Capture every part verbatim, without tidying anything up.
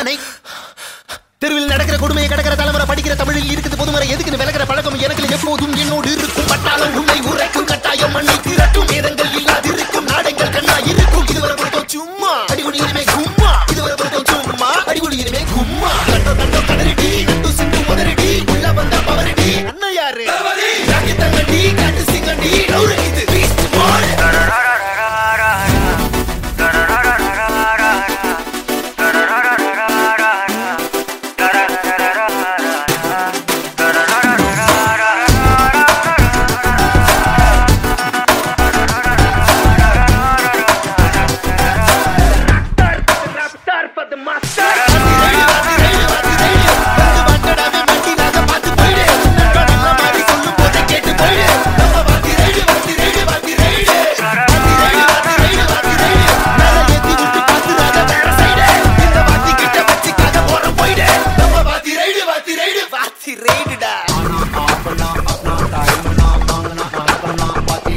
ஆனை. தெருவில் நடக்கிற கொடுமையை கடக்கிற தலைமுறை படிக்கிற தமிழில் இருக்குது பொதுமறை எதுக்குன்னு விலகிற பழக்கம் எனக்கு எப்போதும் என்னோடு இருக்கும். பட்டாளம் உன்னை உரைக்கும் கட்டாயம் மண்ணை திரட்டும் வேதங்கள் இல்லாது இருக்கும் நாடங்கள் கண்ணா இருக்கும். இதுவரை பொறுத்தோம் சும்மா அடிகுடி இனிமே கும்மா. இதுவரை பொறுத்தோம் சும்மா அடிகுடி இனிமே கும்மா. கண்டோ கண்டோ கதறிடி நட்டு சிந்து முதறிடி உள்ள வந்த பவரடி. அண்ணன் யாரு ராக்கி தங்கடி காட்டு சிங்கடி நவுறு இது பீஸ்ட் பால்.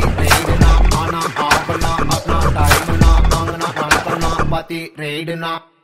Read